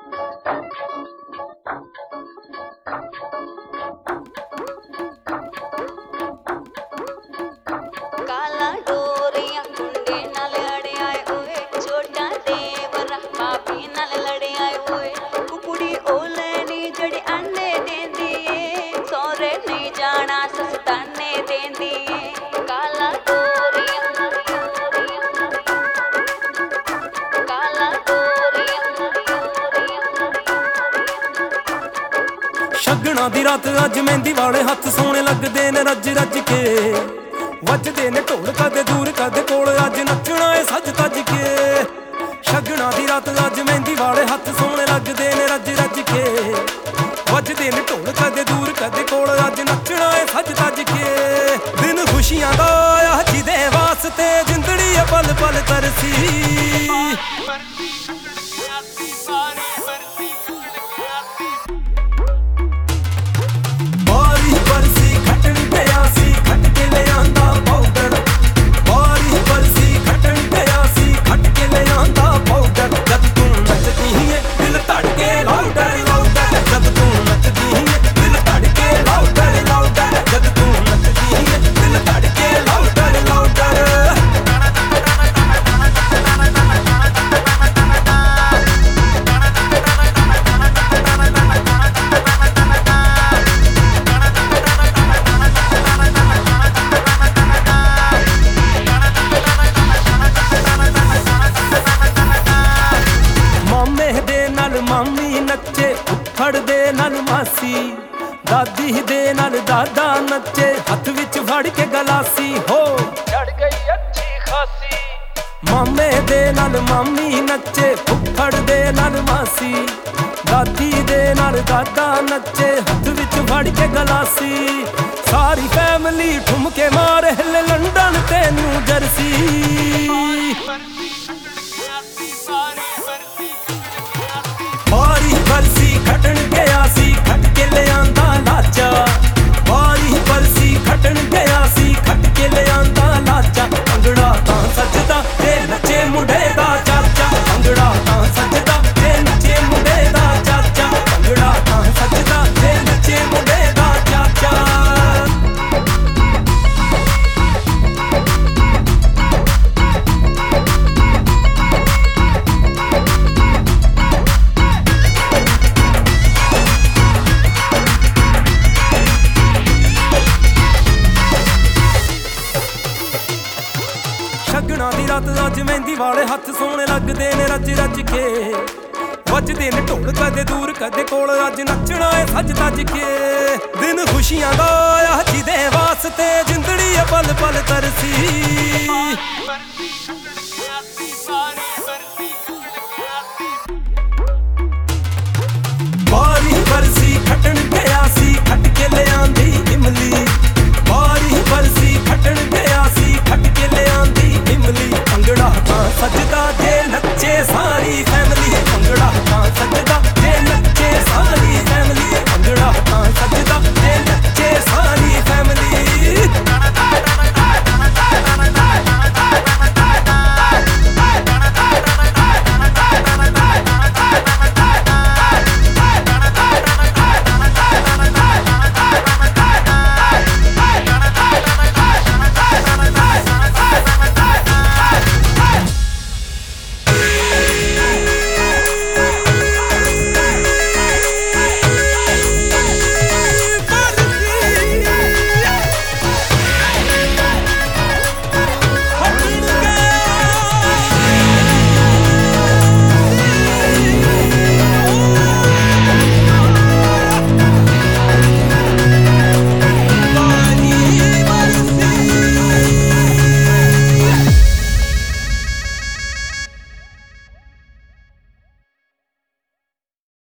काला डोरिया कुंडे नाल अड़े आए ओए, छोटा देवरा भाभी नाल लड़े आए ओए। कुकुड़ी ओले नी जड़ी अंडे देंदी ए, सोरे नहीं जाना सस्ताने देंदी ए। काला डोरिया काला डोरिया शगना दी रात अज मेहंदी वाले हत्थ सोहणे लगदे ने रज रज के, वजदे ने ढोल कदे दूर कदे कोल, अज नचना है सज तज के। शगना दी रात अज मेहंदी वाले हत्थ सोहणे लगदे ने रज रज के, वजदे ने ढोल कदे दूर कदे कोल, अज नचना है सज तज के। दिन खुशियां दा आया जिदे वास्ते जिंदड़ी पल पल तरसी। मामी नचे उफड़ दे नाल मासी, दादी दे नाल दादा नचे हथ विच फड़ के गलासी। हो चढ़ गई अच्छी खासी। मामे दे नाल मामी नचे उफड़ दे नाल मासी, दादी दे नाल दादा नचे हथ विच फड़ के गलासी। सारी फैमिली ठुमके मारे हिले लंडन ते न्यू जर्सी। बारी बरसी खटन गया सी खट के ले आंदा लाचा, बारी बरसी खटन गया सी खट के ले आंदा लाचा। भंगड़ा तां सजदा ते नचे मुंडे दा चाचा, भंगड़ा तां सजदा ते नचे मुंडे दा चाचा, भंगड़ा तां सजदा ते नचे मुंडे दा चाचा। शगना दी रात अज मेहंदी वाले हत्थ सोहणे लगदे ने रज रज के, वजदे ने ढोल कदे दूर कदे कोल, अज नचना है सज तज के। दिन खुशियां दा आया जिदे वास्ते जिंदड़ी पल पल तरसी।